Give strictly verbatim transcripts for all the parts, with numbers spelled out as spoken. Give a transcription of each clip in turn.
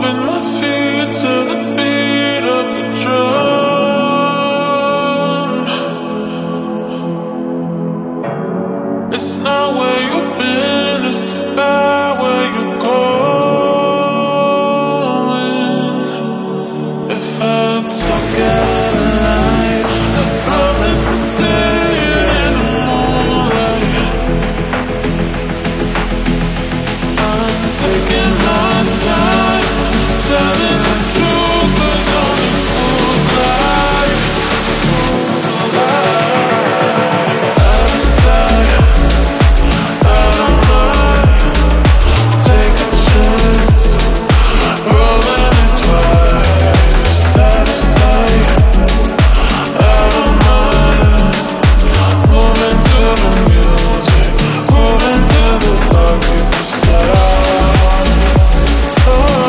Moving my feet to the beat of the drum. It's not where you've been, it's about where you're going. If I'm so good alive, I promise to see it in the moonlight. I'm taking my time, telling the truth, 'cause only fools lie. Fools lie. Out of sight, out of mind. Take a chance, rolling it twice. Just out of sight, out of mind. Moving to the music, moving to the buckets of sound. Oh,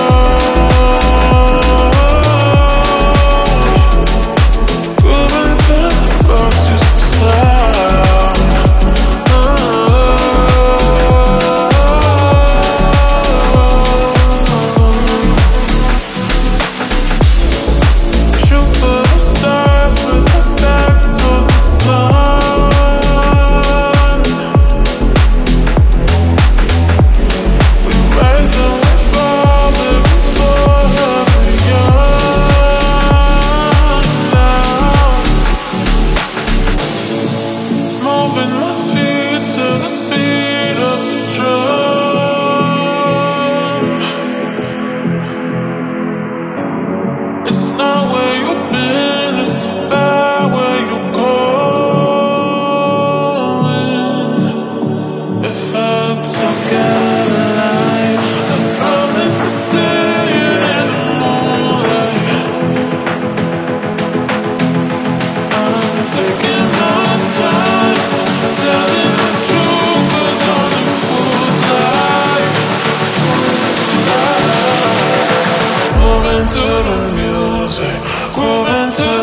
moving to the buckets of sound. Oh, shoot for the stars with our backs to the sun. We rise and we fall, living forever young now. Moving my feet to the beat of the drum. It's not where you've been, it's about where you're going. If I'm so good alive, I promise to see it in the moonlight. I'm taking my time, telling the truth, 'cause only fools lie. Fools lie. Moving to the music, grooving to